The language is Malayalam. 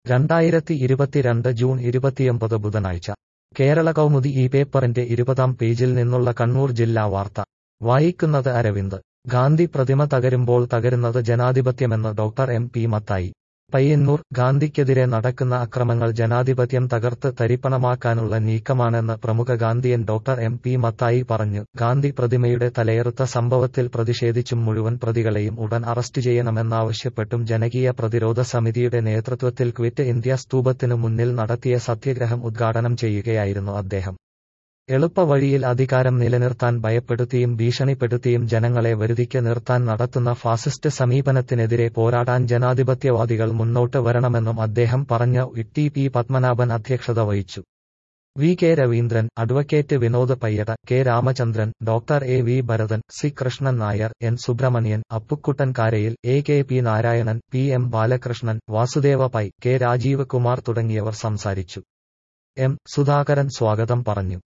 2022 ജൂൺ 29 ബുധനാഴ്ച കേരള കൗമുദി ഈ പേപ്പറിന്റെ 20-ാം പേജിൽ നിന്നുള്ള കണ്ണൂർ ജില്ലാ വാർത്ത വായിക്കുന്നത് അരവിന്ദ്. ഗാന്ധി പ്രതിമ തകരുമ്പോൾ തകരുന്നത് ജനാധിപത്യമെന്ന് doctor M P Mathai. Payyanur. ഗാന്ധിക്കെതിരെ നടക്കുന്ന അക്രമങ്ങൾ ജനാധിപത്യം തകർത്ത് തരിപ്പണമാക്കാനുള്ള നീക്കമാണെന്ന് പ്രമുഖ Gandhian doctor M P Mathai പറഞ്ഞു. ഗാന്ധി പ്രതിമയുടെ തലയെറുത്ത സംഭവത്തിൽ പ്രതിഷേധിച്ചും മുഴുവൻ പ്രതികളെയും ഉടൻ അറസ്റ്റ് ചെയ്യണമെന്നാവശ്യപ്പെട്ടും ജനകീയ പ്രതിരോധ സമിതിയുടെ നേതൃത്വത്തിൽ ക്വിറ്റ് ഇന്ത്യ സ്തൂപത്തിനു മുന്നിൽ നടത്തിയ സത്യഗ്രഹം ഉദ്ഘാടനം ചെയ്യുകയായിരുന്നു അദ്ദേഹം. എളുപ്പവഴിയിൽ അധികാരം നിലനിർത്താൻ ഭയപ്പെടുത്തിയും ഭീഷണിപ്പെടുത്തിയും ജനങ്ങളെ വരുതിക്ക് നിർത്താൻ നടത്തുന്ന ഫാസിസ്റ്റ് സമീപനത്തിനെതിരെ പോരാടാൻ ജനാധിപത്യവാദികൾ മുന്നോട്ട് വരണമെന്നും അദ്ദേഹം പറഞ്ഞു. ടി പി പത്മനാഭൻ അധ്യക്ഷത വഹിച്ചു. V K Raveendran, advocate Vinod Payyada, K Ramachandran, doctor A V Bharathan, C Krishnan Nair, N Subramanian, Appukuttan Karayil, A K P Narayanan, P M Balakrishnan, Vasudeva Pai, K Rajeev Kumar തുടങ്ങിയവർ സംസാരിച്ചു. എം സുധാകരൻ സ്വാഗതം പറഞ്ഞു.